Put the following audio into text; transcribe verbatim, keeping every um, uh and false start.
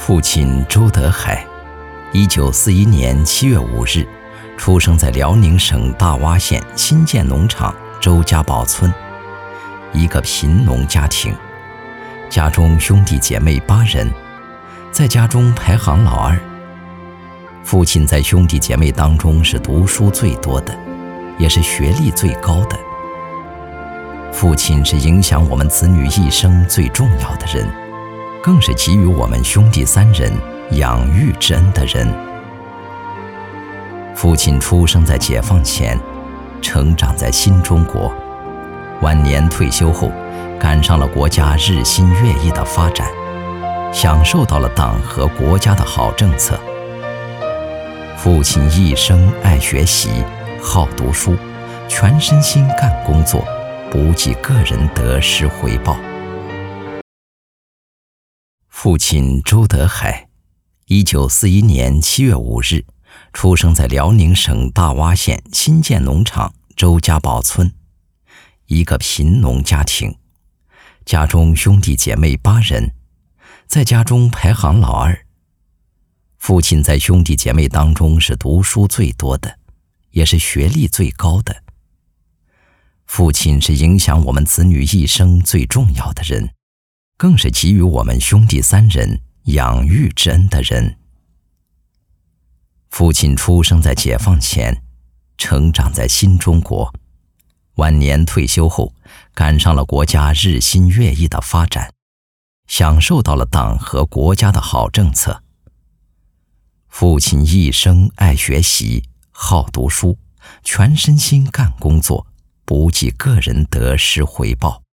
父亲周德海，一九四一年七月五日，出生在辽宁省大洼县新建农场周家堡村，一个贫农家庭，家中兄弟姐妹八人，在家中排行老二。父亲在兄弟姐妹当中是读书最多的，也是学历最高的。父亲是影响我们子女一生最重要的人，更是给予我们兄弟三人养育之恩的人。父亲出生在解放前，成长在新中国，晚年退休后，赶上了国家日新月异的发展，享受到了党和国家的好政策。父亲一生爱学习，好读书，全身心干工作，不计个人得失回报。父亲周德海，一九四一年七月五日，出生在辽宁省大洼县新建农场周家堡村，一个贫农家庭，家中兄弟姐妹八人，在家中排行老二。父亲在兄弟姐妹当中是读书最多的，也是学历最高的。父亲是影响我们子女一生最重要的人，更是给予我们兄弟三人养育之恩的人。父亲出生在解放前，成长在新中国，晚年退休后，赶上了国家日新月异的发展，享受到了党和国家的好政策。父亲一生爱学习，好读书，全身心干工作，不计个人得失回报。